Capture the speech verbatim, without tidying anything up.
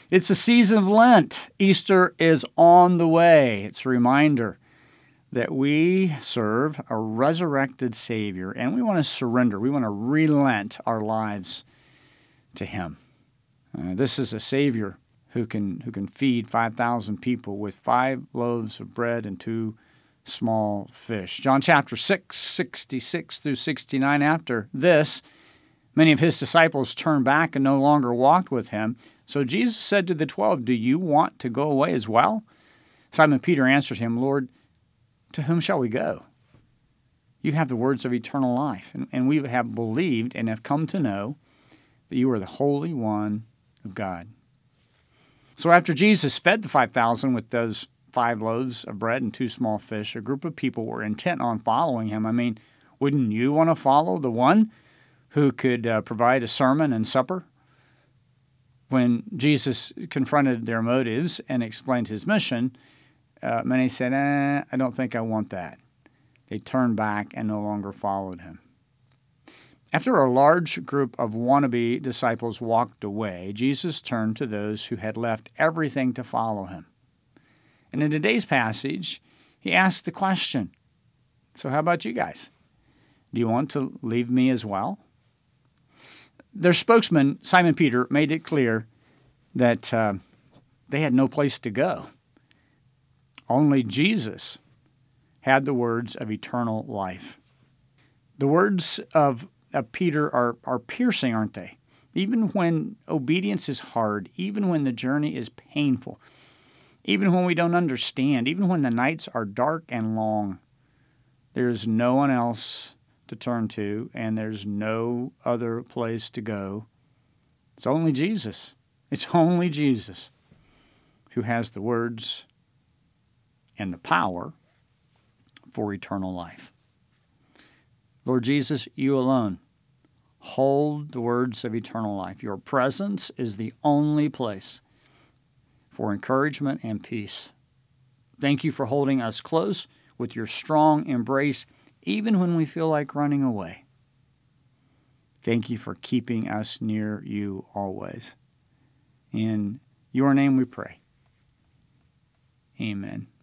It's a season of Lent. Easter is on the way. It's a reminder that we serve a resurrected Savior, and we want to surrender. We want to relent our lives to Him. Uh, this is a Savior who can who can feed five thousand people with five loaves of bread and two small fish. John chapter six, sixty-six through sixty-nine. After this, many of His disciples turned back and no longer walked with Him. So Jesus said to the twelve, "Do you want to go away as well?" Simon Peter answered Him, "Lord, to whom shall we go? You have the words of eternal life, and, and we have believed and have come to know that you are the Holy One of God." So after Jesus fed the five thousand with those five loaves of bread and two small fish, a group of people were intent on following Him. I mean, wouldn't you want to follow the one who could uh, provide a sermon and supper? When Jesus confronted their motives and explained His mission, uh, many said, eh, I don't think I want that. They turned back and no longer followed Him. After a large group of wannabe disciples walked away, Jesus turned to those who had left everything to follow Him. And in today's passage, He asked the question, so how about you guys? Do you want to leave me as well? Their spokesman, Simon Peter, made it clear that uh, they had no place to go. Only Jesus had the words of eternal life. The words of, of Peter are, are piercing, aren't they? Even when obedience is hard, even when the journey is painful, even when we don't understand, even when the nights are dark and long, there's no one else to turn to, and there's no other place to go. It's only Jesus. It's only Jesus who has the words and the power for eternal life. Lord Jesus, you alone hold the words of eternal life. Your presence is the only place for encouragement and peace. Thank you for holding us close with your strong embrace, even when we feel like running away. Thank you for keeping us near you always. In your name we pray. Amen.